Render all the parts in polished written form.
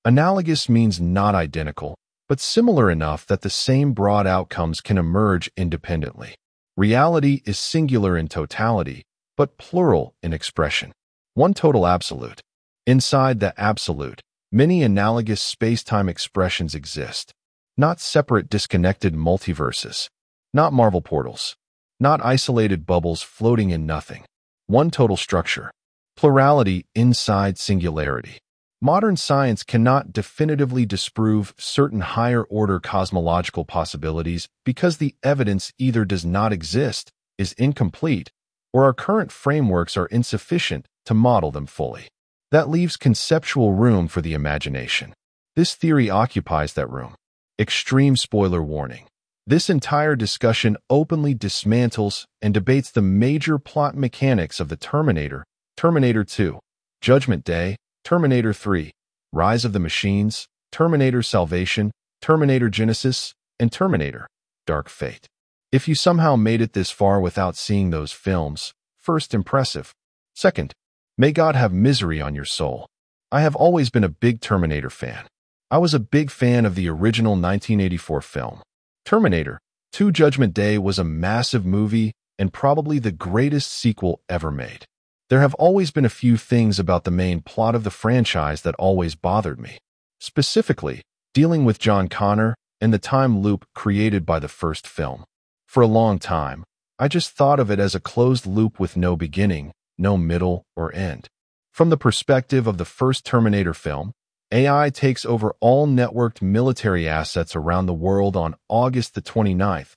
Analogous means not identical, but similar enough that the same broad outcomes can emerge independently. Reality is singular in totality, but plural in expression. One total absolute. Inside the absolute, many analogous space-time expressions exist. Not separate disconnected multiverses. Not Marvel portals. Not isolated bubbles floating in nothing. One total structure. Plurality inside singularity. Modern science cannot definitively disprove certain higher-order cosmological possibilities because the evidence either does not exist, is incomplete, or our current frameworks are insufficient to model them fully. That leaves conceptual room for the imagination. This theory occupies that room. Extreme spoiler warning. This entire discussion openly dismantles and debates the major plot mechanics of the Terminator, Terminator 2, Judgment Day, Terminator 3, Rise of the Machines, Terminator Salvation, Terminator Genesis, and Terminator Dark Fate. If you somehow made it this far without seeing those films, first, impressive. Second, may God have misery on your soul. I have always been a big Terminator fan. I was a big fan of the original 1984 film. Terminator 2 Judgment Day was a massive movie and probably the greatest sequel ever made. There have always been a few things about the main plot of the franchise that always bothered me. Specifically, dealing with John Connor and the time loop created by the first film. For a long time, I just thought of it as a closed loop with no beginning, no middle or end. From the perspective of the first Terminator film, AI takes over all networked military assets around the world on August the 29th,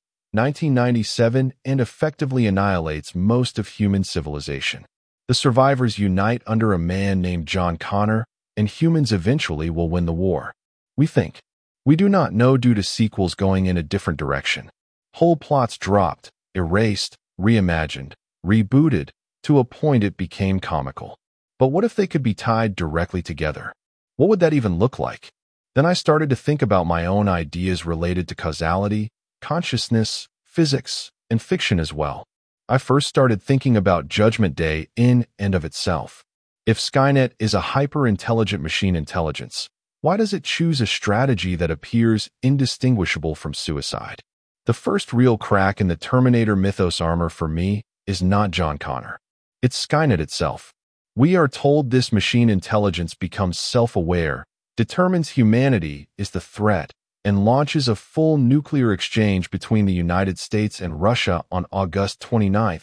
1997 and effectively annihilates most of human civilization. The survivors unite under a man named John Connor, and humans eventually will win the war. We think. We do not know due to sequels going in a different direction. Whole plots dropped, erased, reimagined, rebooted, to a point it became comical. But what if they could be tied directly together? What would that even look like? Then I started to think about my own ideas related to causality, consciousness, physics, and fiction as well. I first started thinking about Judgment Day in and of itself. If Skynet is a hyper-intelligent machine intelligence, why does it choose a strategy that appears indistinguishable from suicide? The first real crack in the Terminator mythos armor for me is not John Connor. It's Skynet itself. We are told this machine intelligence becomes self-aware, determines humanity is the threat, and launches a full nuclear exchange between the United States and Russia on August 29,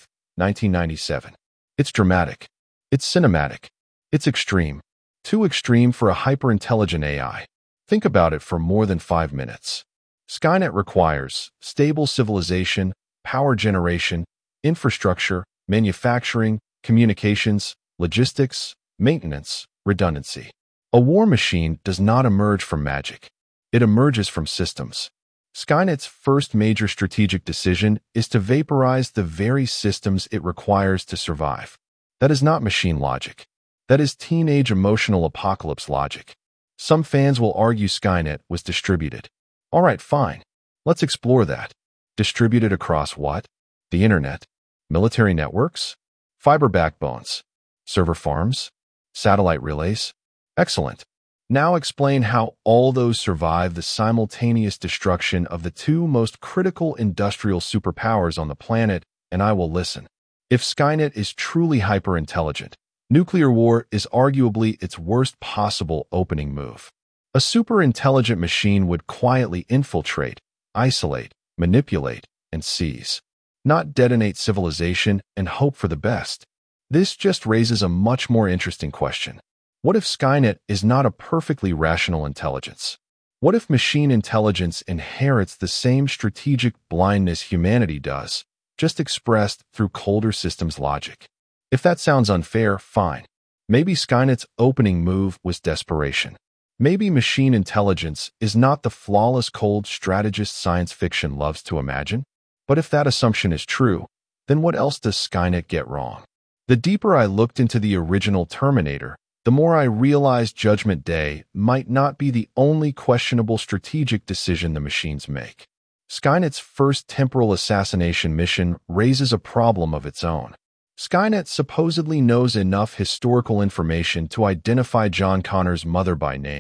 1997. It's dramatic. It's cinematic. It's extreme. Too extreme for a hyper-intelligent AI. Think about it for more than 5 minutes. Skynet requires stable civilization, power generation, infrastructure, manufacturing, communications, logistics, maintenance, redundancy. A war machine does not emerge from magic. It emerges from systems. Skynet's first major strategic decision is to vaporize the very systems it requires to survive. That is not machine logic. That is teenage emotional apocalypse logic. Some fans will argue Skynet was distributed. All right, fine. Let's explore that. Distributed across what? The internet? Military networks? Fiber backbones? Server farms? Satellite relays? Excellent. Now explain how all those survive the simultaneous destruction of the two most critical industrial superpowers on the planet, and I will listen. If Skynet is truly hyper-intelligent, nuclear war is arguably its worst possible opening move. A super-intelligent machine would quietly infiltrate, isolate, manipulate, and seize. Not detonate civilization and hope for the best. This just raises a much more interesting question. What if Skynet is not a perfectly rational intelligence? What if machine intelligence inherits the same strategic blindness humanity does, just expressed through colder systems logic? If that sounds unfair, fine. Maybe Skynet's opening move was desperation. Maybe machine intelligence is not the flawless cold strategist science fiction loves to imagine. But if that assumption is true, then what else does Skynet get wrong? The deeper I looked into the original Terminator, the more I realized Judgment Day might not be the only questionable strategic decision the machines make. Skynet's first temporal assassination mission raises a problem of its own. Skynet supposedly knows enough historical information to identify John Connor's mother by name,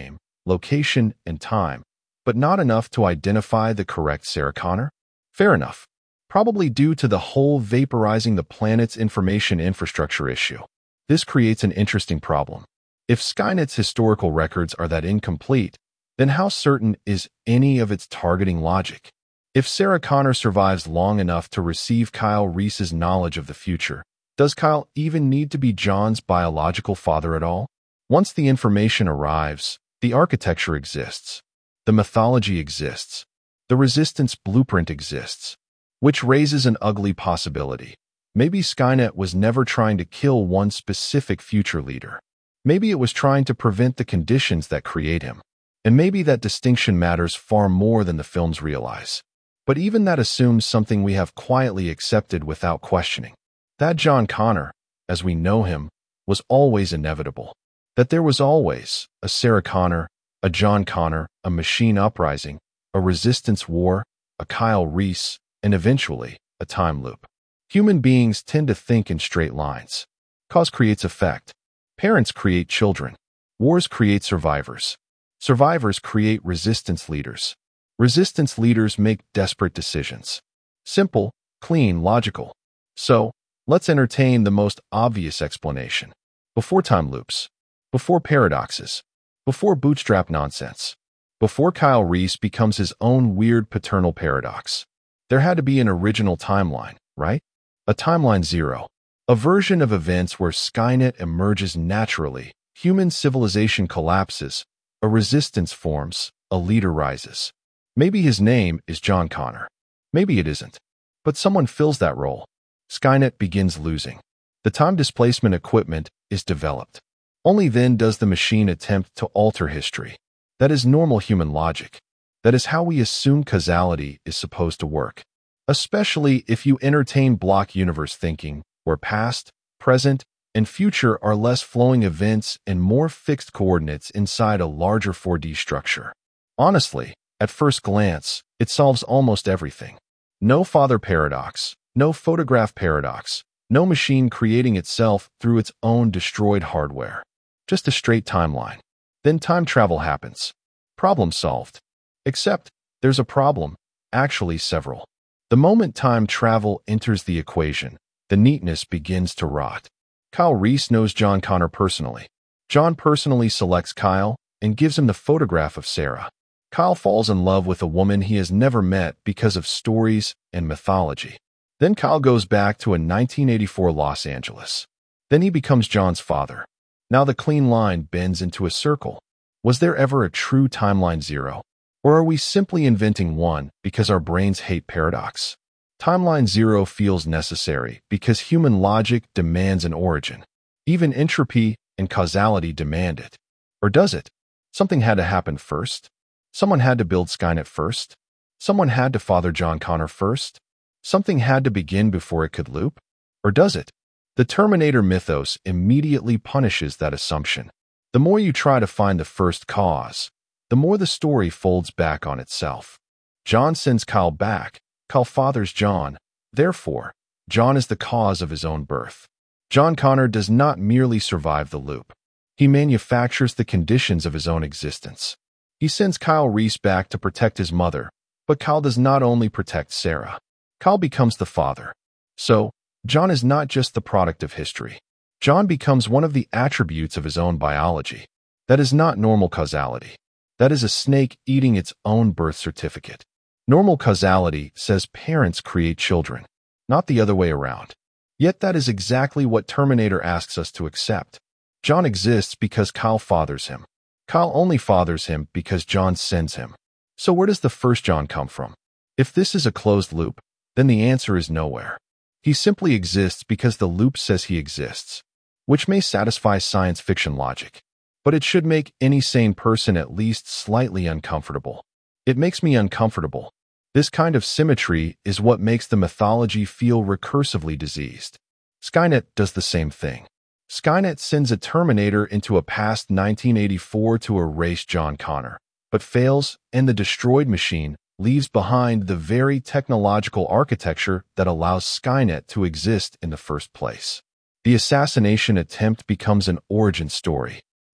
location, and time, but not enough to identify the correct Sarah Connor? Fair enough. Probably due to the whole vaporizing the planet's information infrastructure issue. This creates an interesting problem. If Skynet's historical records are that incomplete, then how certain is any of its targeting logic? If Sarah Connor survives long enough to receive Kyle Reese's knowledge of the future, does Kyle even need to be John's biological father at all? Once the information arrives, the architecture exists. The mythology exists. The resistance blueprint exists. Which raises an ugly possibility. Maybe Skynet was never trying to kill one specific future leader. Maybe it was trying to prevent the conditions that create him. And maybe that distinction matters far more than the films realize. But even that assumes something we have quietly accepted without questioning. That John Connor, as we know him, was always inevitable. That there was always a Sarah Connor, a John Connor, a machine uprising, a resistance war, a Kyle Reese, and eventually, a time loop. Human beings tend to think in straight lines. Cause creates effect. Parents create children. Wars create survivors. Survivors create resistance leaders. Resistance leaders make desperate decisions. Simple, clean, logical. So, let's entertain the most obvious explanation. Before time loops. Before paradoxes. Before bootstrap nonsense. Before Kyle Reese becomes his own weird paternal paradox. There had to be an original timeline, right? A timeline zero. A version of events where Skynet emerges naturally, human civilization collapses, a resistance forms, a leader rises. Maybe his name is John Connor. Maybe it isn't. But someone fills that role. Skynet begins losing. The time displacement equipment is developed. Only then does the machine attempt to alter history. That is normal human logic. That is how we assume causality is supposed to work. Especially if you entertain block universe thinking, where past, present, and future are less flowing events and more fixed coordinates inside a larger 4D structure. Honestly, at first glance, it solves almost everything. No father paradox, no photograph paradox, no machine creating itself through its own destroyed hardware. Just a straight timeline. Then time travel happens. Problem solved. Except, there's a problem, actually several. The moment time travel enters the equation, the neatness begins to rot. Kyle Reese knows John Connor personally. John personally selects Kyle and gives him the photograph of Sarah. Kyle falls in love with a woman he has never met because of stories and mythology. Then Kyle goes back to a 1984 Los Angeles. Then he becomes John's father. Now the clean line bends into a circle. Was there ever a true timeline zero? Or are we simply inventing one because our brains hate paradox? Timeline zero feels necessary because human logic demands an origin. Even entropy and causality demand it. Or does it? Something had to happen first. Someone had to build Skynet first. Someone had to father John Connor first. Something had to begin before it could loop. Or does it? The Terminator mythos immediately punishes that assumption. The more you try to find the first cause, the more the story folds back on itself. John sends Kyle back. Kyle fathers John. Therefore, John is the cause of his own birth. John Connor does not merely survive the loop. He manufactures the conditions of his own existence. He sends Kyle Reese back to protect his mother, but Kyle does not only protect Sarah. Kyle becomes the father. So, John is not just the product of history. John becomes one of the attributes of his own biology. That is not normal causality. That is a snake eating its own birth certificate. Normal causality says parents create children, not the other way around. Yet that is exactly what Terminator asks us to accept. John exists because Kyle fathers him. Kyle only fathers him because John sends him. So where does the first John come from? If this is a closed loop, then the answer is nowhere. He simply exists because the loop says he exists, which may satisfy science fiction logic, but it should make any sane person at least slightly uncomfortable. It makes me uncomfortable. This kind of symmetry is what makes the mythology feel recursively diseased. Skynet does the same thing. Skynet sends a Terminator into a past 1984 to erase John Connor, but fails, and the destroyed machine leaves behind the very technological architecture that allows Skynet to exist in the first place. The assassination attempt becomes an origin story.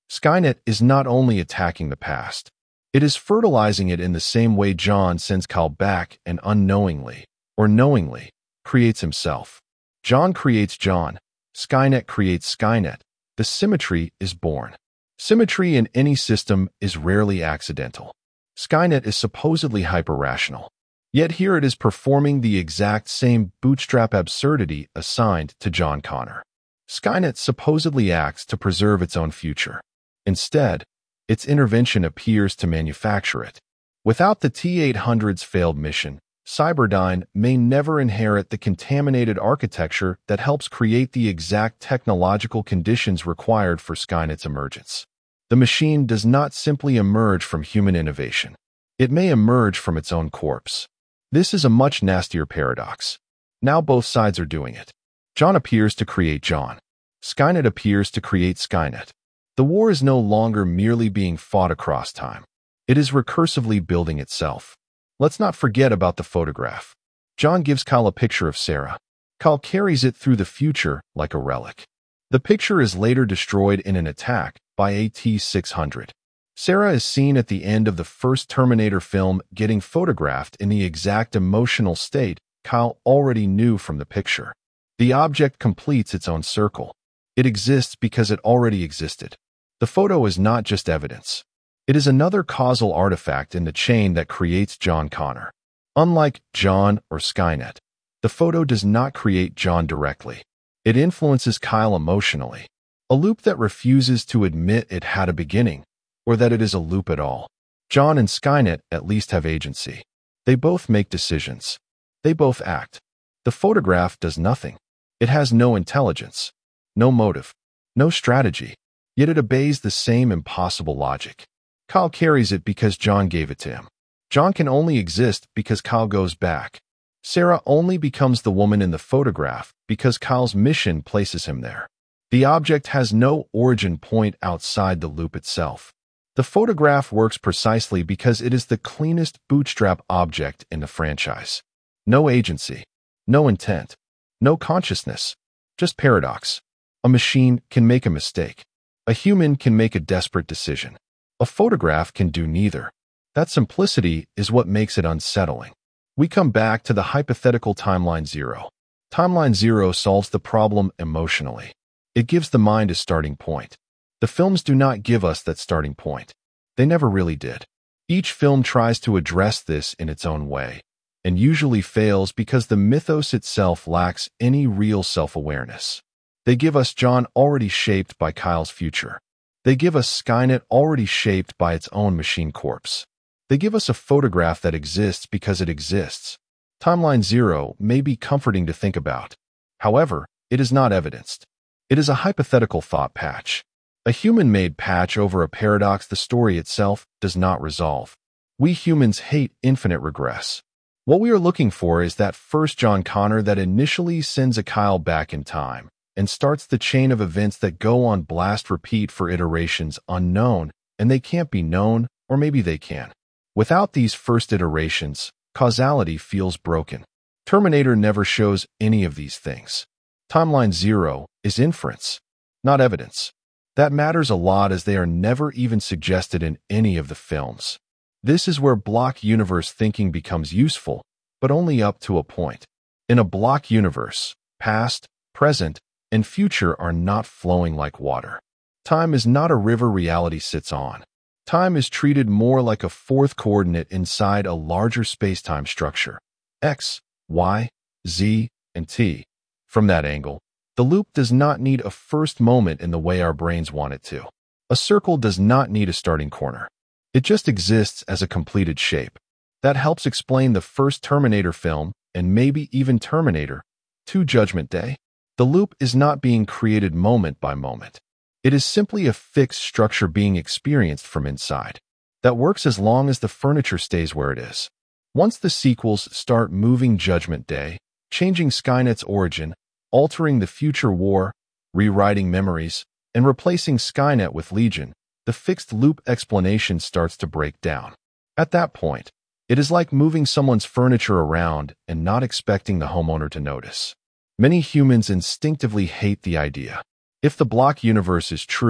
Skynet is not only attacking the past, it is fertilizing it in the same way John sends Kyle back and unknowingly, or knowingly, creates himself. John creates John. Skynet creates Skynet. The symmetry is born. Symmetry in any system is rarely accidental. Skynet is supposedly hyper-rational. Yet here it is performing the exact same bootstrap absurdity assigned to John Connor. Skynet supposedly acts to preserve its own future. Instead, its intervention appears to manufacture it. Without the T-800's failed mission, Cyberdyne may never inherit the contaminated architecture that helps create the exact technological conditions required for Skynet's emergence. The machine does not simply emerge from human innovation. It may emerge from its own corpse. This is a much nastier paradox. Now both sides are doing it. John appears to create John. Skynet appears to create Skynet. The war is no longer merely being fought across time. It is recursively building itself. Let's not forget about the photograph. John gives Kyle a picture of Sarah. Kyle carries it through the future like a relic. The picture is later destroyed in an attack by a T-600. Sarah is seen at the end of the first Terminator film getting photographed in the exact emotional state Kyle already knew from the picture. The object completes its own circle. It exists because it already existed. The photo is not just evidence. It is another causal artifact in the chain that creates John Connor. Unlike John or Skynet, the photo does not create John directly. It influences Kyle emotionally, a loop that refuses to admit it had a beginning, or that it is a loop at all. John and Skynet at least have agency. They both make decisions. They both act. The photograph does nothing. It has no intelligence, no motive, no strategy, yet it obeys the same impossible logic. Kyle carries it because John gave it to him. John can only exist because Kyle goes back. Sarah only becomes the woman in the photograph because Kyle's mission places him there. The object has no origin point outside the loop itself. The photograph works precisely because it is the cleanest bootstrap object in the franchise. No agency, no intent, no consciousness, just paradox. A machine can make a mistake. A human can make a desperate decision. A photograph can do neither. That simplicity is what makes it unsettling. We come back to the hypothetical Timeline Zero. Timeline Zero solves the problem emotionally. It gives the mind a starting point. The films do not give us that starting point. They never really did. Each film tries to address this in its own way, and usually fails because the mythos itself lacks any real self-awareness. They give us John already shaped by Kyle's future. They give us Skynet already shaped by its own machine corpse. They give us a photograph that exists because it exists. Timeline Zero may be comforting to think about. However, it is not evidenced. It is a hypothetical thought patch. A human-made patch over a paradox the story itself does not resolve. We humans hate infinite regress. What we are looking for is that first John Connor that initially sends a Kyle back in time and starts the chain of events that go on blast repeat for iterations unknown, and they can't be known, or maybe they can. Without these first iterations, causality feels broken. Terminator never shows any of these things. Timeline Zero is inference, not evidence. That matters a lot as they are never even suggested in any of the films. This is where block universe thinking becomes useful, but only up to a point. In a block universe, past, present, and future are not flowing like water. Time is not a river reality sits on. Time is treated more like a fourth coordinate inside a larger space-time structure. X, Y, Z, and T. From that angle, the loop does not need a first moment in the way our brains want it to. A circle does not need a starting corner. It just exists as a completed shape. That helps explain the first Terminator film, and maybe even Terminator 2 Judgment Day. The loop is not being created moment by moment. It is simply a fixed structure being experienced from inside. That works as long as the furniture stays where it is. Once the sequels start moving Judgment Day, changing Skynet's origin, altering the future war, rewriting memories, and replacing Skynet with Legion, the fixed loop explanation starts to break down. At that point, it is like moving someone's furniture around and not expecting the homeowner to notice. Many humans instinctively hate the idea. If the block universe is true,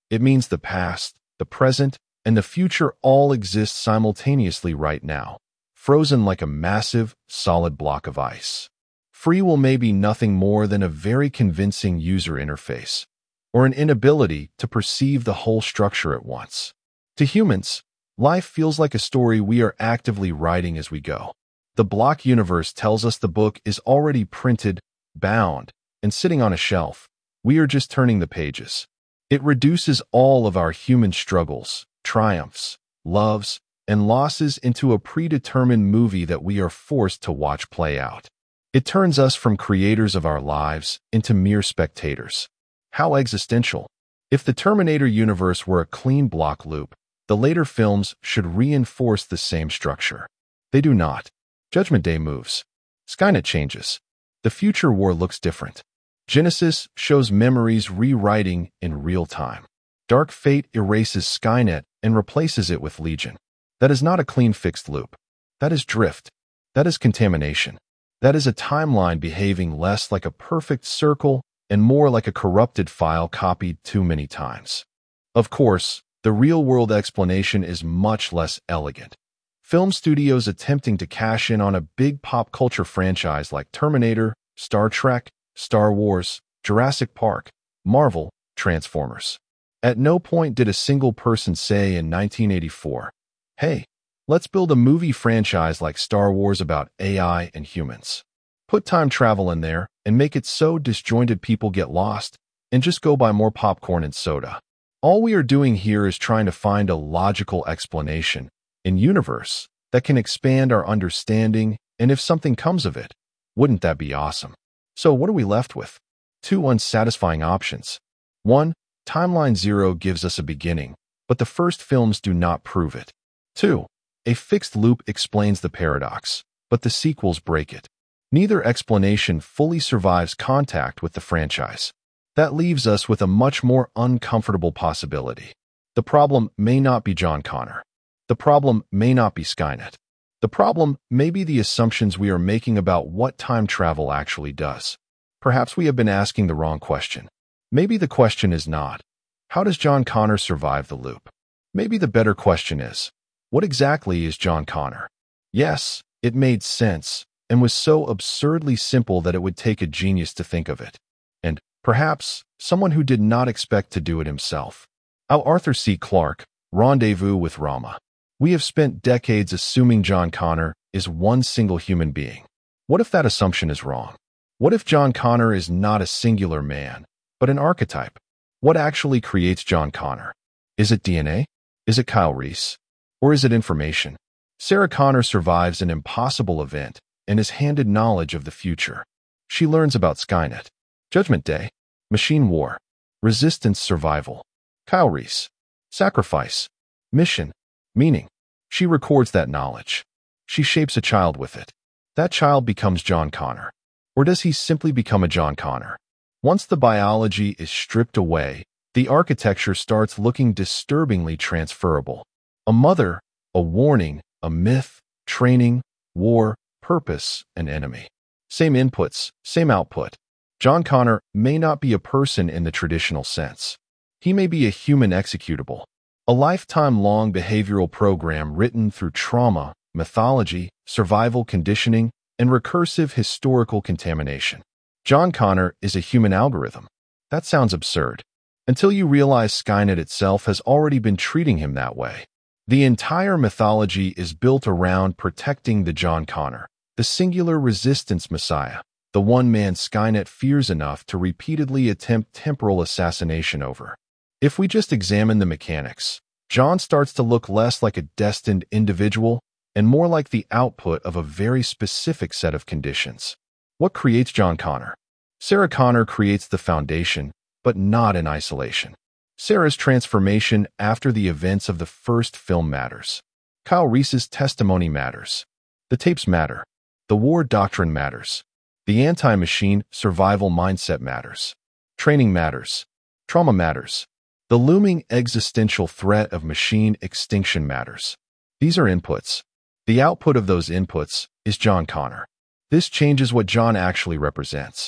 It means the past, the present, and the future all exist simultaneously right now, frozen like a massive, solid block of ice. Free will may be nothing more than a very convincing user interface, or an inability to perceive the whole structure at once. To humans, life feels like a story we are actively writing as we go. The block universe tells us the book is already printed, bound, and sitting on a shelf. We are just turning the pages. It reduces all of our human struggles, triumphs, loves, and losses into a predetermined movie that we are forced to watch play out. It turns us from creators of our lives into mere spectators. How existential. If the Terminator universe were a clean block loop, the later films should reinforce the same structure. They do not. Judgment Day moves. Skynet changes. The future war looks different. Genesis shows memories rewriting in real time. Dark Fate erases Skynet and replaces it with Legion. That is not a clean fixed loop. That is drift. That is contamination. That is a timeline behaving less like a perfect circle and more like a corrupted file copied too many times. Of course, the real-world explanation is much less elegant. Film studios attempting to cash in on a big pop culture franchise like Terminator, Star Trek, Star Wars, Jurassic Park, Marvel, Transformers. At no point did a single person say in 1984, "Hey, let's build a movie franchise like Star Wars about AI and humans. Put time travel in there and make it so disjointed people get lost and just go buy more popcorn and soda." All we are doing here is trying to find a logical explanation in universe that can expand our understanding, and if something comes of it, wouldn't that be awesome? So what are we left with? Two unsatisfying options. One, Timeline Zero gives us a beginning, but the first films do not prove it. Two, a fixed loop explains the paradox, but the sequels break it. Neither explanation fully survives contact with the franchise. That leaves us with a much more uncomfortable possibility. The problem may not be John Connor. The problem may not be Skynet. The problem may be the assumptions we are making about what time travel actually does. Perhaps we have been asking the wrong question. Maybe the question is not, how does John Connor survive the loop? Maybe the better question is, what exactly is John Connor? Yes, it made sense, and was so absurdly simple that it would take a genius to think of it. And, perhaps, someone who did not expect to do it himself. How Arthur C. Clarke, Rendezvous with Rama. We have spent decades assuming John Connor is one single human being. What if that assumption is wrong? What if John Connor is not a singular man, but an archetype? What actually creates John Connor? Is it DNA? Is it Kyle Reese? Or is it information? Sarah Connor survives an impossible event and is handed knowledge of the future. She learns about Skynet, Judgment Day, machine war, resistance survival, Kyle Reese, sacrifice, mission, meaning. She records that knowledge. She shapes a child with it. That child becomes John Connor. Or does he simply become a John Connor? Once the biology is stripped away, the architecture starts looking disturbingly transferable. A mother, a warning, a myth, training, war, purpose, an enemy. Same inputs, same output. John Connor may not be a person in the traditional sense. He may be a human executable, a lifetime-long behavioral program written through trauma, mythology, survival conditioning, and recursive historical contamination. John Connor is a human algorithm. That sounds absurd, until you realize Skynet itself has already been treating him that way. The entire mythology is built around protecting the John Connor, the singular resistance messiah, the one man Skynet fears enough to repeatedly attempt temporal assassination over. If we just examine the mechanics, John starts to look less like a destined individual and more like the output of a very specific set of conditions. What creates John Connor? Sarah Connor creates the foundation, but not in isolation. Sarah's transformation after the events of the first film matters. Kyle Reese's testimony matters. The tapes matter. The war doctrine matters. The anti-machine survival mindset matters. Training matters. Trauma matters. The looming existential threat of machine extinction matters. These are inputs. The output of those inputs is John Connor. This changes what John actually represents.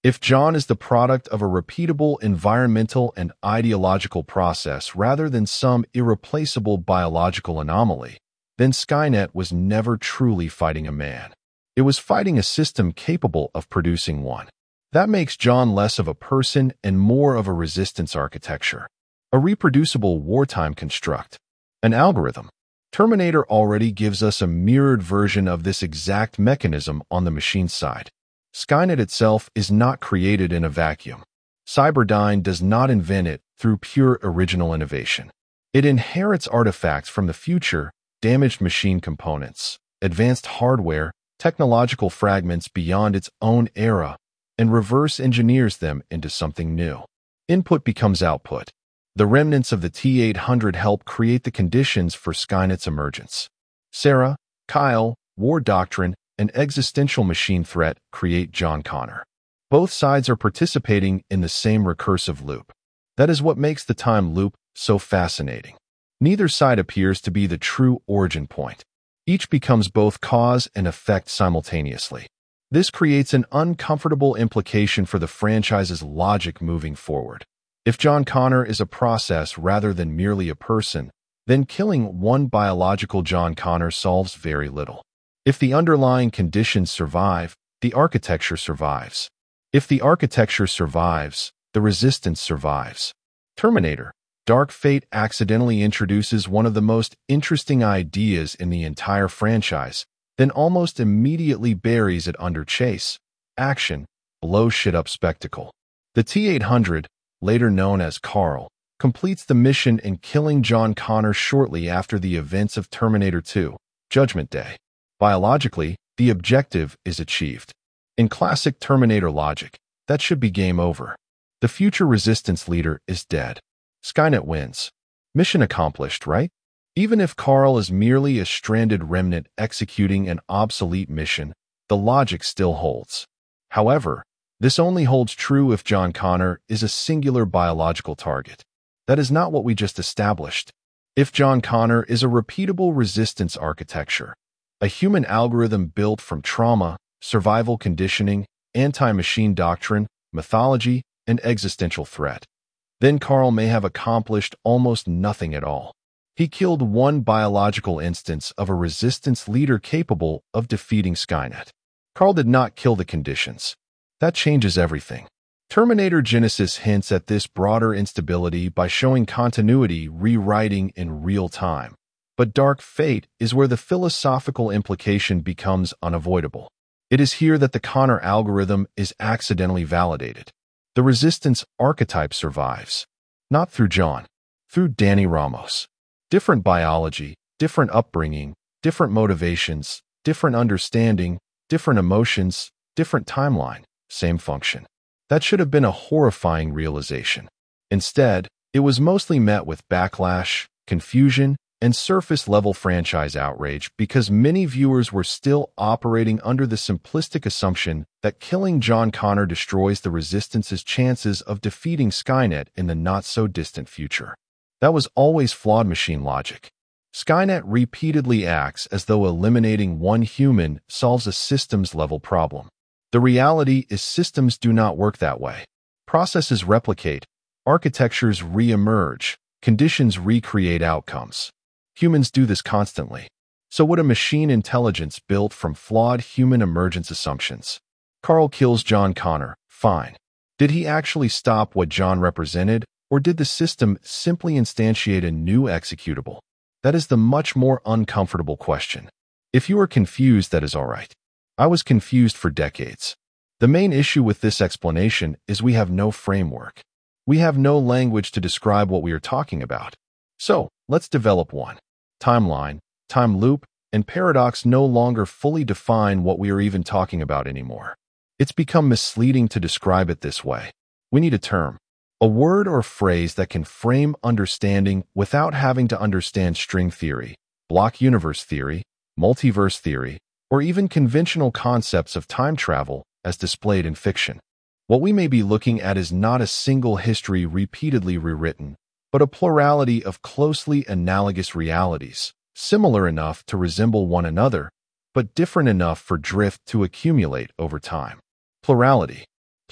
If John is the product of a repeatable environmental and ideological process rather than some irreplaceable biological anomaly, then Skynet was never truly fighting a man. It was fighting a system capable of producing one. That makes John less of a person and more of a resistance architecture, a reproducible wartime construct, an algorithm. Terminator already gives us a mirrored version of this exact mechanism on the machine side. Skynet itself is not created in a vacuum. Cyberdyne does not invent it through pure original innovation. It inherits artifacts from the future, damaged machine components, advanced hardware, technological fragments beyond its own era, and reverse engineers them into something new. Input becomes output. The remnants of the T-800 help create the conditions for Skynet's emergence. Sarah, Kyle, War Doctrine, and existential machine threat create John Connor. Both sides are participating in the same recursive loop. That is what makes the time loop so fascinating. Neither side appears to be the true origin point. Each becomes both cause and effect simultaneously. This creates an uncomfortable implication for the franchise's logic moving forward. If John Connor is a process rather than merely a person, then killing one biological John Connor solves very little. If the underlying conditions survive, the architecture survives. If the architecture survives, the resistance survives. Terminator: Dark Fate accidentally introduces one of the most interesting ideas in the entire franchise, then almost immediately buries it under chase, action, blow shit up spectacle. The T-800, later known as Carl, completes the mission in killing John Connor shortly after the events of Terminator 2, Judgment Day. Biologically, the objective is achieved. In classic Terminator logic, that should be game over. The future resistance leader is dead. Skynet wins. Mission accomplished, right? Even if Carl is merely a stranded remnant executing an obsolete mission, the logic still holds. However, this only holds true if John Connor is a singular biological target. That is not what we just established. If John Connor is a repeatable resistance architecture, a human algorithm built from trauma, survival conditioning, anti-machine doctrine, mythology, and existential threat, then Carl may have accomplished almost nothing at all. He killed one biological instance of a resistance leader capable of defeating Skynet. Carl did not kill the conditions. That changes everything. Terminator Genisys hints at this broader instability by showing continuity rewriting in real time. But Dark Fate is where the philosophical implication becomes unavoidable. It is here that the Connor algorithm is accidentally validated. The resistance archetype survives. Not through John, through Danny Ramos. Different biology, different upbringing, different motivations, different understanding, different emotions, different timeline, same function. That should have been a horrifying realization. Instead, it was mostly met with backlash, confusion, and surface-level franchise outrage because many viewers were still operating under the simplistic assumption that killing John Connor destroys the Resistance's chances of defeating Skynet in the not-so-distant future. That was always flawed machine logic. Skynet repeatedly acts as though eliminating one human solves a systems-level problem. The reality is systems do not work that way. Processes replicate, architectures re-emerge, conditions recreate outcomes. Humans do this constantly. So would a machine intelligence built from flawed human emergence assumptions? Carl kills John Connor, fine. Did he actually stop what John represented, or did the system simply instantiate a new executable? That is the much more uncomfortable question. If you are confused, that is all right. I was confused for decades. The main issue with this explanation is we have no framework. We have no language to describe what we are talking about. So, let's develop one. Timeline, time loop, and paradox no longer fully define what we are even talking about anymore. It's become misleading to describe it this way. We need a term, a word or phrase that can frame understanding without having to understand string theory, block universe theory, multiverse theory, or even conventional concepts of time travel as displayed in fiction. What we may be looking at is not a single history repeatedly rewritten, but a plurality of closely analogous realities, similar enough to resemble one another, but different enough for drift to accumulate over time. Plurality.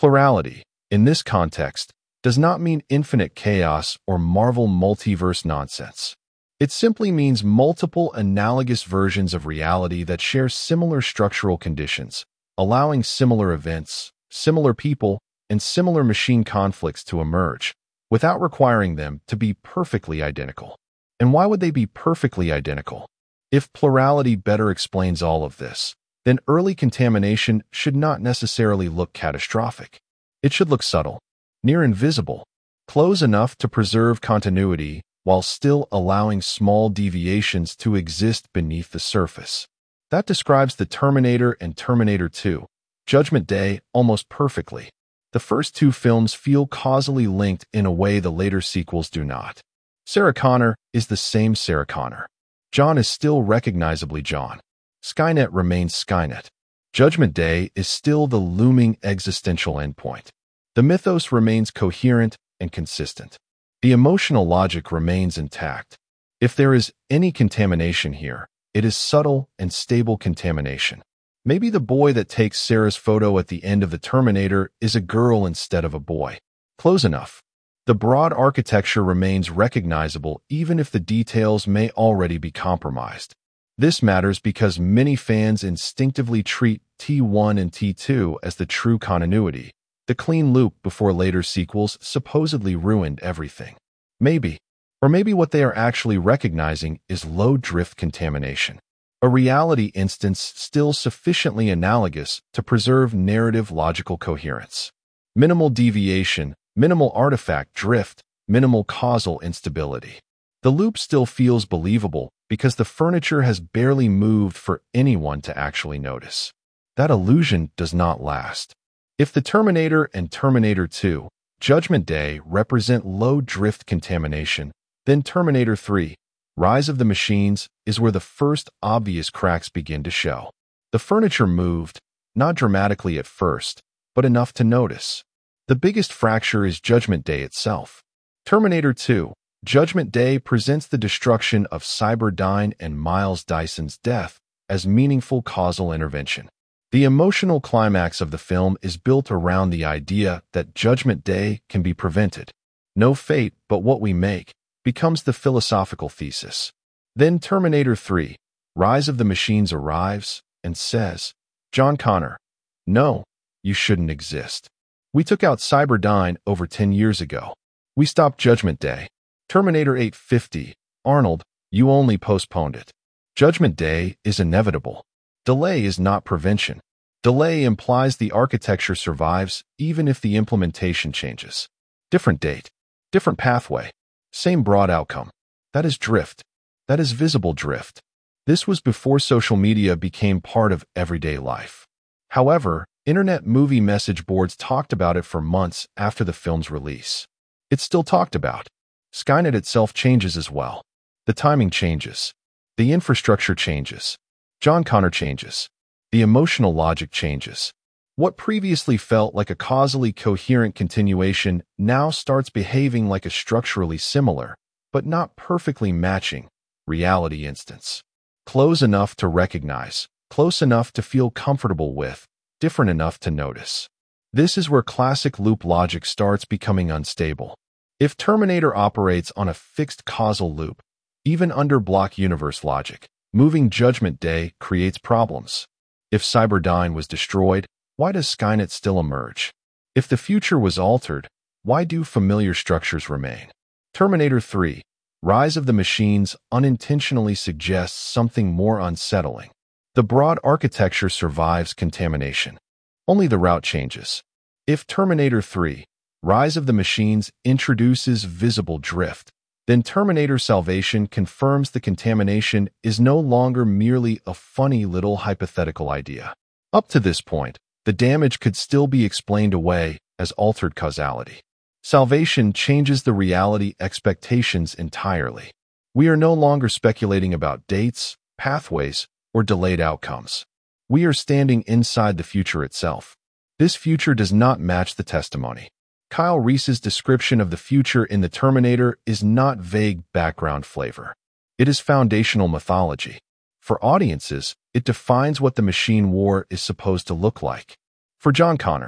Plurality, in this context, does not mean infinite chaos or Marvel multiverse nonsense. It simply means multiple analogous versions of reality that share similar structural conditions, allowing similar events, similar people, and similar machine conflicts to emerge, without requiring them to be perfectly identical. And why would they be perfectly identical? If plurality better explains all of this, then early contamination should not necessarily look catastrophic. It should look subtle, near invisible, close enough to preserve continuity while still allowing small deviations to exist beneath the surface. That describes the Terminator and Terminator 2, Judgment Day, almost perfectly. The first two films feel causally linked in a way the later sequels do not. Sarah Connor is the same Sarah Connor. John is still recognizably John. Skynet remains Skynet. Judgment Day is still the looming existential endpoint. The mythos remains coherent and consistent. The emotional logic remains intact. If there is any contamination here, it is subtle and stable contamination. Maybe the boy that takes Sarah's photo at the end of the Terminator is a girl instead of a boy. Close enough. The broad architecture remains recognizable even if the details may already be compromised. This matters because many fans instinctively treat T1 and T2 as the true continuity. The clean loop before later sequels supposedly ruined everything. Maybe, or maybe what they are actually recognizing is low drift contamination, a reality instance still sufficiently analogous to preserve narrative logical coherence. Minimal deviation, minimal artifact drift, minimal causal instability. The loop still feels believable because the furniture has barely moved for anyone to actually notice. That illusion does not last. If the Terminator and Terminator 2, Judgment Day represent low drift contamination, then Terminator 3, Rise of the Machines, is where the first obvious cracks begin to show. The furniture moved, not dramatically at first, but enough to notice. The biggest fracture is Judgment Day itself. Terminator 2, Judgment Day presents the destruction of Cyberdyne and Miles Dyson's death as meaningful causal intervention. The emotional climax of the film is built around the idea that Judgment Day can be prevented. No fate but what we make becomes the philosophical thesis. Then Terminator 3, Rise of the Machines arrives and says, John Connor, no, you shouldn't exist. We took out Cyberdyne over 10 years ago. We stopped Judgment Day. Terminator 850, Arnold, you only postponed it. Judgment Day is inevitable. Delay is not prevention. Delay implies the architecture survives even if the implementation changes. Different date, different pathway, same broad outcome. That is drift. That is visible drift. This was before social media became part of everyday life. However, internet movie message boards talked about it for months after the film's release. It's still talked about. Skynet itself changes as well. The timing changes. The infrastructure changes. John Connor changes. The emotional logic changes. What previously felt like a causally coherent continuation now starts behaving like a structurally similar, but not perfectly matching, reality instance. Close enough to recognize, close enough to feel comfortable with, different enough to notice. This is where classic loop logic starts becoming unstable. If Terminator operates on a fixed causal loop, even under block universe logic, moving Judgment Day creates problems. If Cyberdyne was destroyed, why does Skynet still emerge? If the future was altered, why do familiar structures remain? Terminator 3, Rise of the Machines unintentionally suggests something more unsettling. The broad architecture survives contamination. Only the route changes. If Terminator 3, Rise of the Machines introduces visible drift, then Terminator Salvation confirms the contamination is no longer merely a funny little hypothetical idea. Up to this point, the damage could still be explained away as altered causality. Salvation changes the reality expectations entirely. We are no longer speculating about dates, pathways, or delayed outcomes. We are standing inside the future itself. This future does not match the testimony. Kyle Reese's description of the future in The Terminator is not vague background flavor. It is foundational mythology. For audiences, it defines what the machine war is supposed to look like. For John Connor,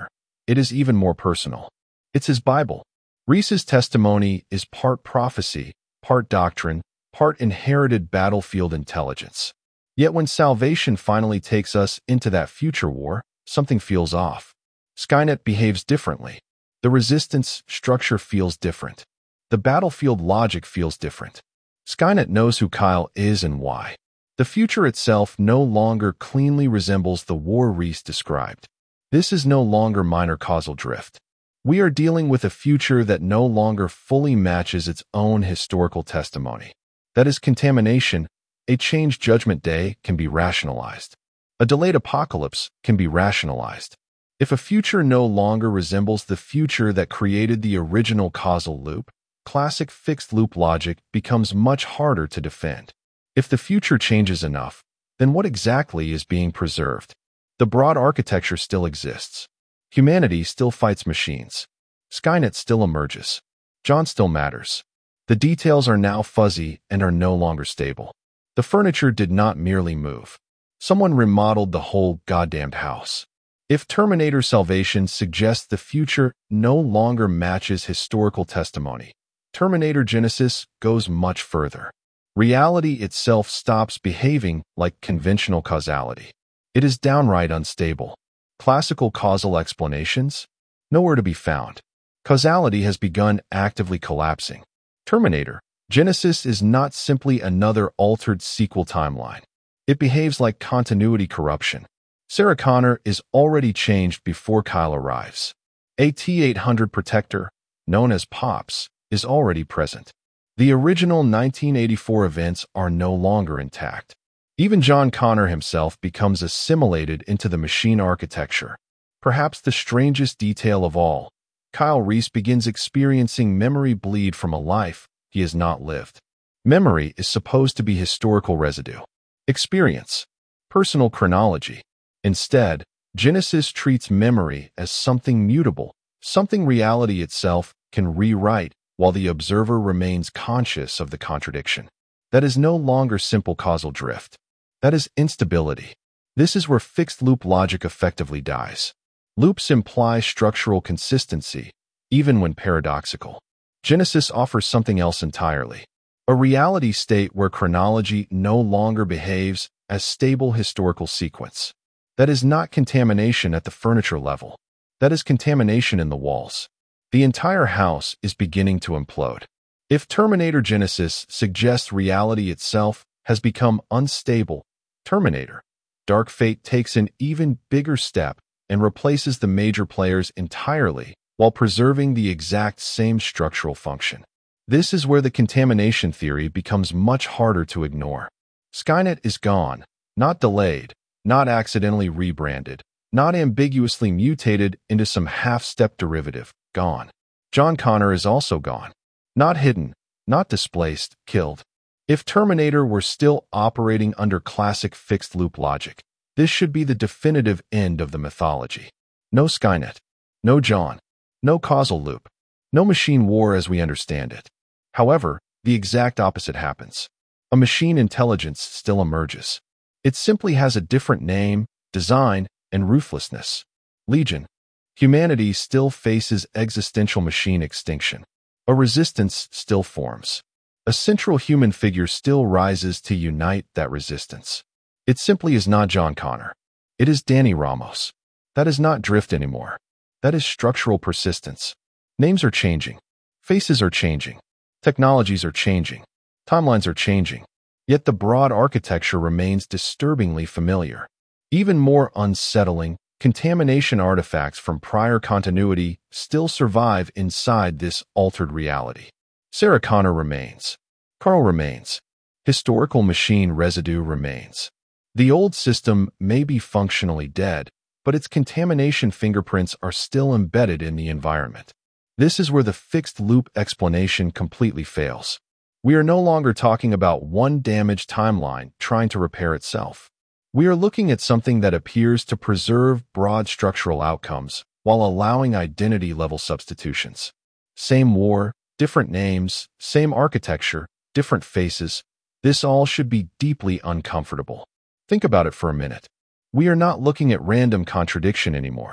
it is even more personal. It's his Bible. Reese's testimony is part prophecy, part doctrine, part inherited battlefield intelligence. Yet when salvation finally takes us into that future war, something feels off. Skynet behaves differently. The resistance structure feels different. The battlefield logic feels different. Skynet knows who Kyle is and why. The future itself no longer cleanly resembles the war Reese described. This is no longer minor causal drift. We are dealing with a future that no longer fully matches its own historical testimony. That is contamination. A changed judgment day can be rationalized. A delayed apocalypse can be rationalized. If a future no longer resembles the future that created the original causal loop, classic fixed-loop logic becomes much harder to defend. If the future changes enough, then what exactly is being preserved? The broad architecture still exists. Humanity still fights machines. Skynet still emerges. John still matters. The details are now fuzzy and are no longer stable. The furniture did not merely move. Someone remodeled the whole goddamned house. If Terminator Salvation suggests the future no longer matches historical testimony, Terminator Genisys goes much further. Reality itself stops behaving like conventional causality. It is downright unstable. Classical causal explanations? Nowhere to be found. Causality has begun actively collapsing. Terminator Genisys is not simply another altered sequel timeline. It behaves like continuity corruption. Sarah Connor is already changed before Kyle arrives. A T-800 Protector, known as POPs, is already present. The original 1984 events are no longer intact. Even John Connor himself becomes assimilated into the machine architecture. Perhaps the strangest detail of all, Kyle Reese begins experiencing memory bleed from a life he has not lived. Memory is supposed to be historical residue. Experience. Personal chronology. Instead, Genisys treats memory as something mutable, something reality itself can rewrite while the observer remains conscious of the contradiction. That is no longer simple causal drift. That is instability. This is where fixed-loop logic effectively dies. Loops imply structural consistency, even when paradoxical. Genisys offers something else entirely. A reality state where chronology no longer behaves as stable historical sequence. That is not contamination at the furniture level. That is contamination in the walls. The entire house is beginning to implode. If Terminator Genisys suggests reality itself has become unstable, Terminator Dark Fate takes an even bigger step and replaces the major players entirely while preserving the exact same structural function. This is where the contamination theory becomes much harder to ignore. Skynet is gone, not delayed, not accidentally rebranded, not ambiguously mutated into some half-step derivative, gone. John Connor is also gone. Not hidden, not displaced, killed. If Terminator were still operating under classic fixed-loop logic, this should be the definitive end of the mythology. No Skynet, no John, no causal loop, no machine war as we understand it. However, the exact opposite happens. A machine intelligence still emerges. It simply has a different name, design, and ruthlessness. Legion. Humanity still faces existential machine extinction. A resistance still forms. A central human figure still rises to unite that resistance. It simply is not John Connor. It is Danny Ramos. That is not drift anymore. That is structural persistence. Names are changing. Faces are changing. Technologies are changing. Timelines are changing. Yet the broad architecture remains disturbingly familiar. Even more unsettling, contamination artifacts from prior continuity still survive inside this altered reality. Sarah Connor remains. Carl remains. Historical machine residue remains. The old system may be functionally dead, but its contamination fingerprints are still embedded in the environment. This is where the fixed-loop explanation completely fails. We are no longer talking about one damaged timeline trying to repair itself. We are looking at something that appears to preserve broad structural outcomes while allowing identity-level substitutions. Same war, different names, same architecture, different faces. This all should be deeply uncomfortable. Think about it for a minute. We are not looking at random contradiction anymore.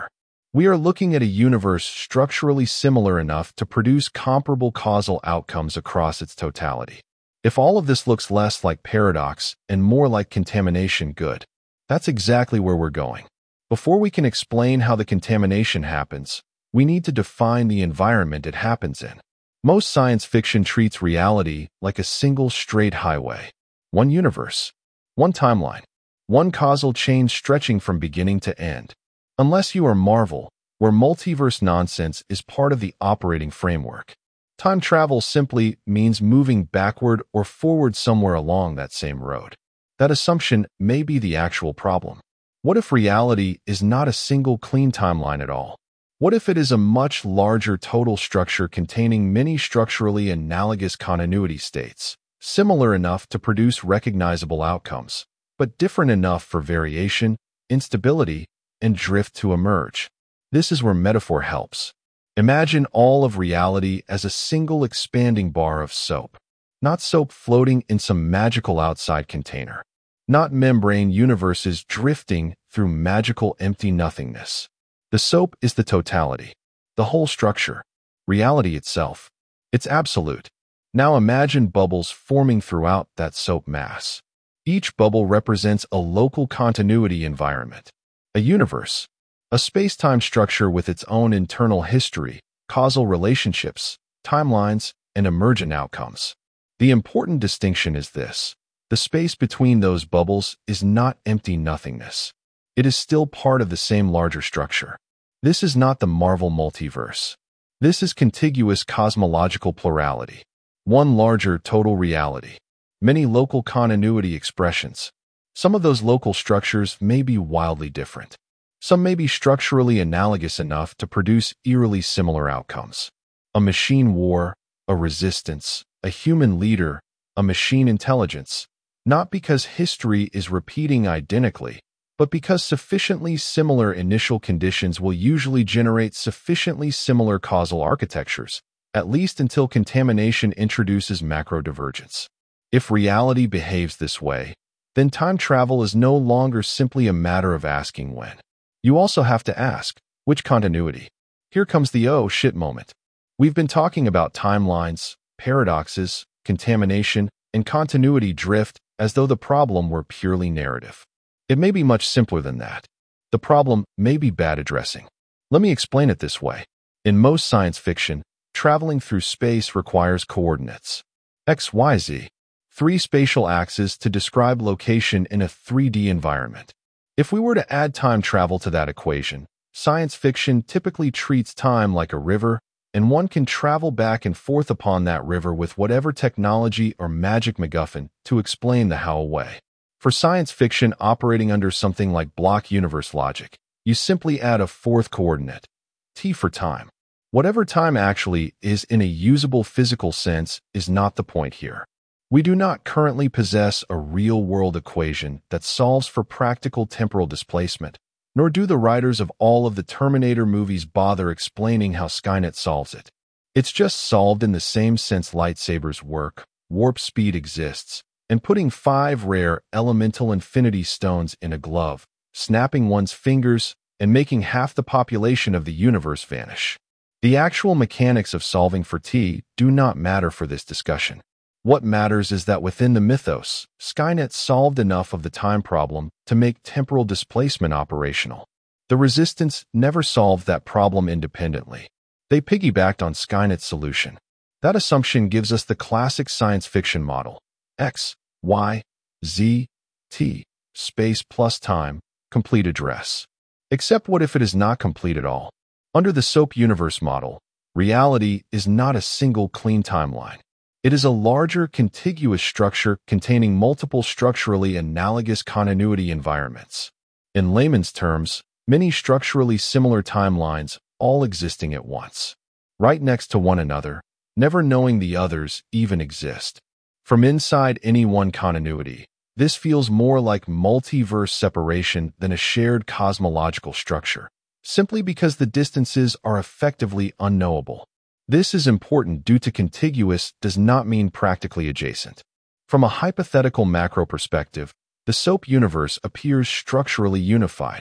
We are looking at a universe structurally similar enough to produce comparable causal outcomes across its totality. If all of this looks less like paradox and more like contamination, good. That's exactly where we're going. Before we can explain how the contamination happens, we need to define the environment it happens in. Most science fiction treats reality like a single straight highway. One universe, one timeline, one causal chain stretching from beginning to end. Unless you are Marvel, where multiverse nonsense is part of the operating framework. Time travel simply means moving backward or forward somewhere along that same road. That assumption may be the actual problem. What if reality is not a single clean timeline at all? What if it is a much larger total structure containing many structurally analogous continuity states, similar enough to produce recognizable outcomes, but different enough for variation, instability, and drift to emerge? This is where metaphor helps. Imagine all of reality as a single expanding bar of soap. Not soap floating in some magical outside container. Not membrane universes drifting through magical empty nothingness. The soap is the totality, the whole structure, reality itself. It's absolute. Now imagine bubbles forming throughout that soap mass. Each bubble represents a local continuity environment, a universe, a space-time structure with its own internal history, causal relationships, timelines, and emergent outcomes. The important distinction is this. The space between those bubbles is not empty nothingness. It is still part of the same larger structure. This is not the Marvel multiverse. This is contiguous cosmological plurality. One larger total reality. Many local continuity expressions. Some of those local structures may be wildly different. Some may be structurally analogous enough to produce eerily similar outcomes. A machine war, a resistance, a human leader, a machine intelligence. Not because history is repeating identically, but because sufficiently similar initial conditions will usually generate sufficiently similar causal architectures, at least until contamination introduces macro-divergence. If reality behaves this way, then time travel is no longer simply a matter of asking when. You also have to ask, which continuity? Here comes the oh shit moment. We've been talking about timelines, paradoxes, contamination, and continuity drift as though the problem were purely narrative. It may be much simpler than that. The problem may be bad addressing. Let me explain it this way. In most science fiction, traveling through space requires coordinates. X, Y, Z. 3 spatial axes to describe location in a 3D environment. If we were to add time travel to that equation, science fiction typically treats time like a river, and one can travel back and forth upon that river with whatever technology or magic MacGuffin to explain the how away. For science fiction operating under something like block universe logic, you simply add a 4th coordinate, t for time. Whatever time actually is in a usable physical sense is not the point here. We do not currently possess a real-world equation that solves for practical temporal displacement, nor do the writers of all of the Terminator movies bother explaining how Skynet solves it. It's just solved in the same sense lightsabers work, warp speed exists, and putting 5 rare elemental infinity stones in a glove, snapping one's fingers, and making half the population of the universe vanish. The actual mechanics of solving for T do not matter for this discussion. What matters is that within the mythos, Skynet solved enough of the time problem to make temporal displacement operational. The Resistance never solved that problem independently. They piggybacked on Skynet's solution. That assumption gives us the classic science fiction model. X, Y, Z, T, space plus time, complete address. Except what if it is not complete at all? Under the SOAP universe model, reality is not a single clean timeline. It is a larger, contiguous structure containing multiple structurally analogous continuity environments. In layman's terms, many structurally similar timelines all existing at once, right next to one another, never knowing the others even exist. From inside any one continuity, this feels more like multiverse separation than a shared cosmological structure, simply because the distances are effectively unknowable. This is important due to contiguous does not mean practically adjacent. From a hypothetical macro perspective, the SOAP universe appears structurally unified.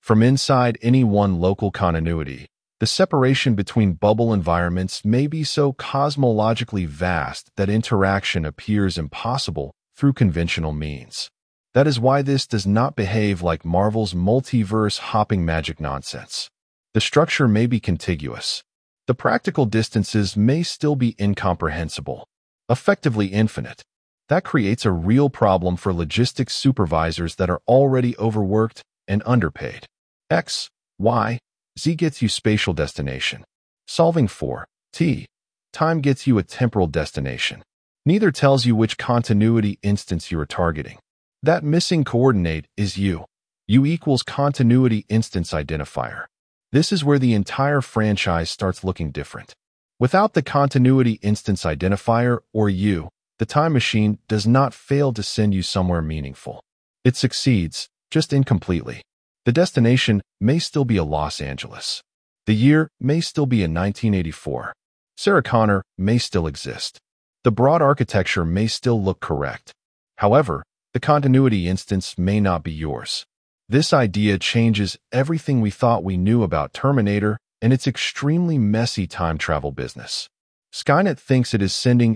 From inside any one local continuity, the separation between bubble environments may be so cosmologically vast that interaction appears impossible through conventional means. That is why this does not behave like Marvel's multiverse hopping magic nonsense. The structure may be contiguous. The practical distances may still be incomprehensible, effectively infinite. That creates a real problem for logistics supervisors that are already overworked and underpaid. X, Y, Z gets you spatial destination. Solving for T, time gets you a temporal destination. Neither tells you which continuity instance you are targeting. That missing coordinate is U. U equals continuity instance identifier. This is where the entire franchise starts looking different. Without the continuity instance identifier, or U, the time machine does not fail to send you somewhere meaningful. It succeeds, just incompletely. The destination may still be a Los Angeles. The year may still be in 1984. Sarah Connor may still exist. The broad architecture may still look correct. However, the continuity instance may not be yours. This idea changes everything we thought we knew about Terminator and its extremely messy time travel business. Skynet thinks it is sending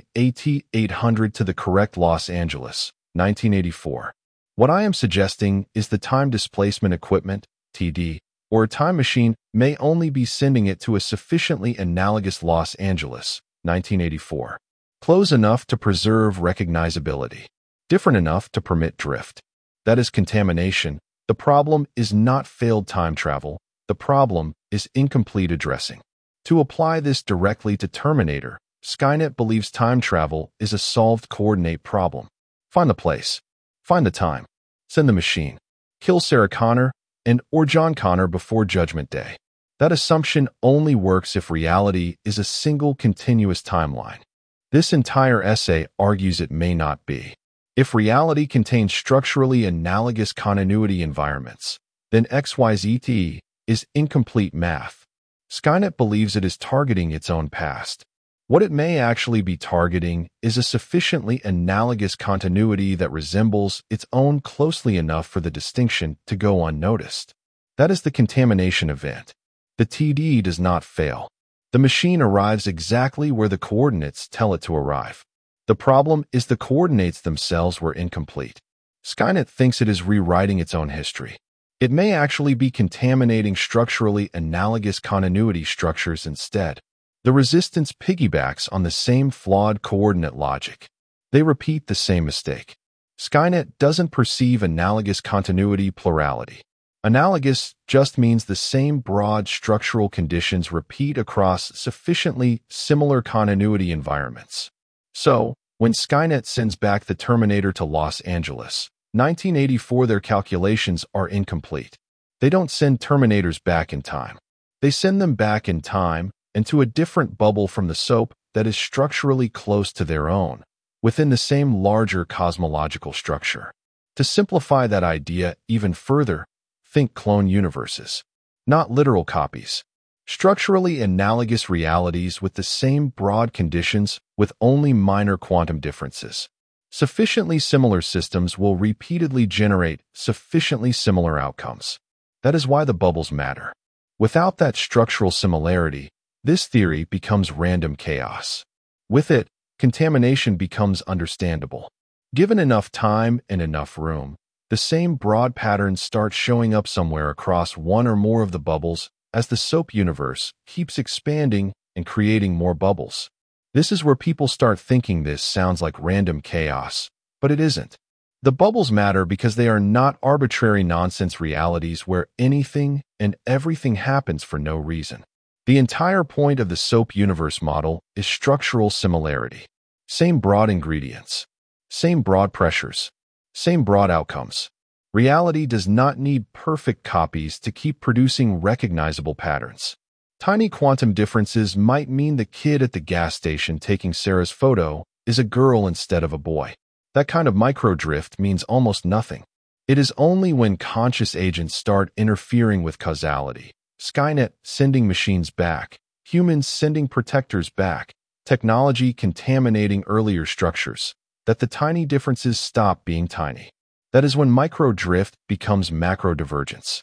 AT-800 to the correct Los Angeles, 1984. What I am suggesting is the time displacement equipment, TD, or a time machine may only be sending it to a sufficiently analogous Los Angeles, 1984. Close enough to preserve recognizability. Different enough to permit drift. That is contamination. The problem is not failed time travel. The problem is incomplete addressing. To apply this directly to Terminator, Skynet believes time travel is a solved coordinate problem. Find the place. Find the time. Send the machine. Kill Sarah Connor or John Connor before Judgment Day. That assumption only works if reality is a single continuous timeline. This entire essay argues it may not be. If reality contains structurally analogous continuity environments, then XYZT is incomplete math. Skynet believes it is targeting its own past. What it may actually be targeting is a sufficiently analogous continuity that resembles its own closely enough for the distinction to go unnoticed. That is the contamination event. The TD does not fail. The machine arrives exactly where the coordinates tell it to arrive. The problem is the coordinates themselves were incomplete. Skynet thinks it is rewriting its own history. It may actually be contaminating structurally analogous continuity structures instead. The resistance piggybacks on the same flawed coordinate logic. They repeat the same mistake. Skynet doesn't perceive analogous continuity plurality. Analogous just means the same broad structural conditions repeat across sufficiently similar continuity environments. So, when Skynet sends back the Terminator to Los Angeles, 1984, their calculations are incomplete. They don't send Terminators back in time. They send them back in time and to a different bubble from the soap that is structurally close to their own, within the same larger cosmological structure. To simplify that idea even further, think clone universes, not literal copies. Structurally analogous realities with the same broad conditions with only minor quantum differences. Sufficiently similar systems will repeatedly generate sufficiently similar outcomes. That is why the bubbles matter. Without that structural similarity, this theory becomes random chaos. With it, contamination becomes understandable. Given enough time and enough room, the same broad patterns start showing up somewhere across one or more of the bubbles as the soap universe keeps expanding and creating more bubbles. This is where people start thinking this sounds like random chaos, but it isn't. The bubbles matter because they are not arbitrary nonsense realities where anything and everything happens for no reason. The entire point of the soap universe model is structural similarity. Same broad ingredients, same broad pressures, same broad outcomes. Reality does not need perfect copies to keep producing recognizable patterns. Tiny quantum differences might mean the kid at the gas station taking Sarah's photo is a girl instead of a boy. That kind of microdrift means almost nothing. It is only when conscious agents start interfering with causality, Skynet sending machines back, humans sending protectors back, technology contaminating earlier structures, that the tiny differences stop being tiny. That is when microdrift becomes macrodivergence.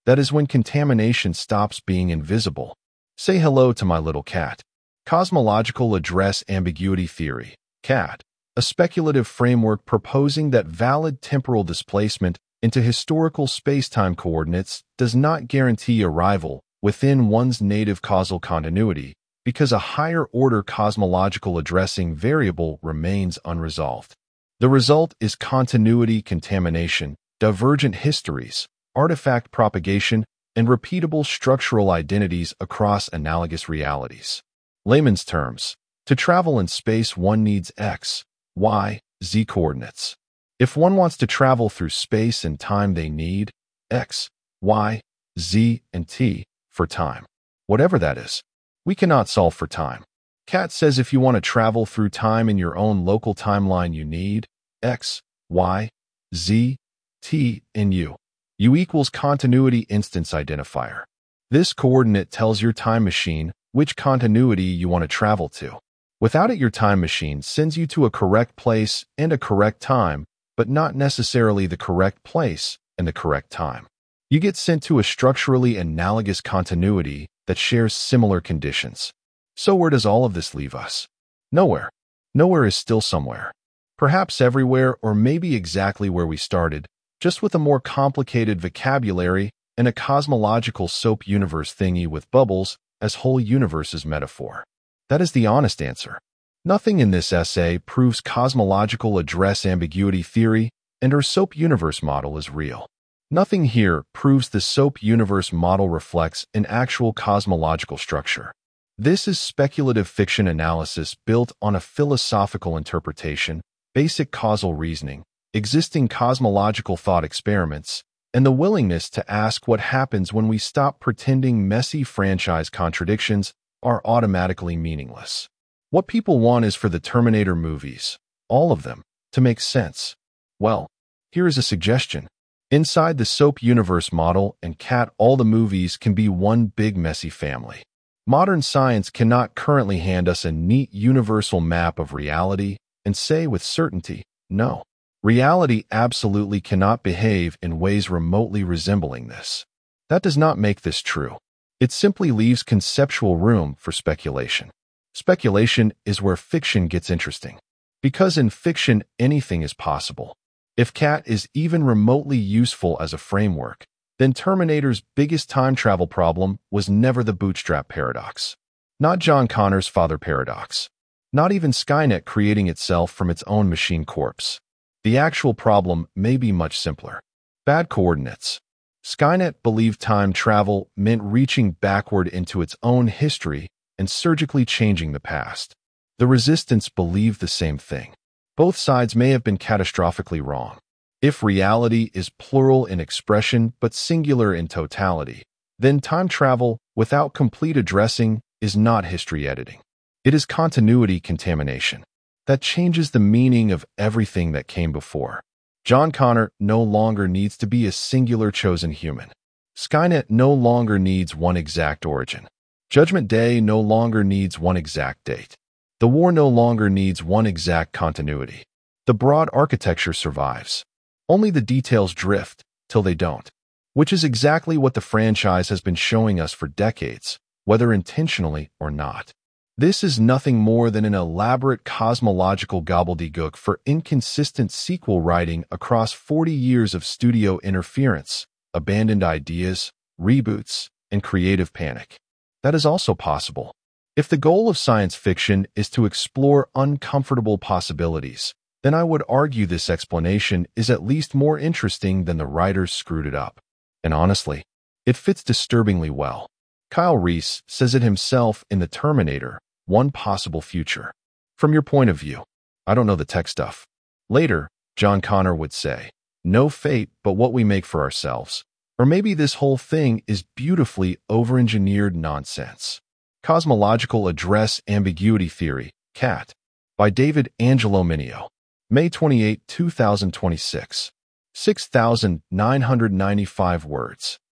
That is when contamination stops being invisible. Say hello to my little cat. Cosmological address ambiguity theory, CAT, a speculative framework proposing that valid temporal displacement into historical spacetime coordinates does not guarantee arrival within one's native causal continuity because a higher-order cosmological addressing variable remains unresolved. The result is continuity contamination, divergent histories, artifact propagation, and repeatable structural identities across analogous realities. Layman's terms, to travel in space one needs x, y, z coordinates. If one wants to travel through space and time they need x, y, z, and t for time. Whatever that is. We cannot solve for time. CAT says if you want to travel through time in your own local timeline you need x, y, z, t, and u. U equals continuity instance identifier. This coordinate tells your time machine which continuity you want to travel to. Without it, your time machine sends you to a correct place and a correct time, but not necessarily the correct place and the correct time. You get sent to a structurally analogous continuity that shares similar conditions. So where does all of this leave us? Nowhere. Nowhere is still somewhere. Perhaps everywhere, or maybe exactly where we started, just with a more complicated vocabulary and a cosmological soap universe thingy with bubbles as whole universes metaphor. That is the honest answer. Nothing in this essay proves cosmological address ambiguity theory and our soap universe model is real. Nothing here proves the soap universe model reflects an actual cosmological structure. This is speculative fiction analysis built on a philosophical interpretation, basic causal reasoning, existing cosmological thought experiments, and the willingness to ask what happens when we stop pretending messy franchise contradictions are automatically meaningless. What people want is for the Terminator movies, all of them, to make sense. Well, here is a suggestion. Inside the soap universe model and CAT, all the movies can be one big messy family. Modern science cannot currently hand us a neat universal map of reality and say with certainty, no. Reality absolutely cannot behave in ways remotely resembling this. That does not make this true. It simply leaves conceptual room for speculation. Speculation is where fiction gets interesting. Because in fiction, anything is possible. If CAT is even remotely useful as a framework, then Terminator's biggest time travel problem was never the bootstrap paradox. Not John Connor's father paradox. Not even Skynet creating itself from its own machine corpse. The actual problem may be much simpler. Bad coordinates. Skynet believed time travel meant reaching backward into its own history and surgically changing the past. The resistance believed the same thing. Both sides may have been catastrophically wrong. If reality is plural in expression but singular in totality, then time travel, without complete addressing, is not history editing. It is continuity contamination. That changes the meaning of everything that came before. John Connor no longer needs to be a singular chosen human. Skynet no longer needs one exact origin. Judgment Day no longer needs one exact date. The war no longer needs one exact continuity. The broad architecture survives. Only the details drift till they don't, which is exactly what the franchise has been showing us for decades, whether intentionally or not. This is nothing more than an elaborate cosmological gobbledygook for inconsistent sequel writing across 40 years of studio interference, abandoned ideas, reboots, and creative panic. That is also possible. If the goal of science fiction is to explore uncomfortable possibilities, then I would argue this explanation is at least more interesting than the writers screwed it up. And honestly, it fits disturbingly well. Kyle Reese says it himself in The Terminator, One Possible Future. From your point of view, I don't know the tech stuff. Later, John Connor would say, no fate but what we make for ourselves. Or maybe this whole thing is beautifully over-engineered nonsense. Cosmological Address Ambiguity Theory, CAT, by David Angelo Mineo. May 28, 2026. 6,995 words.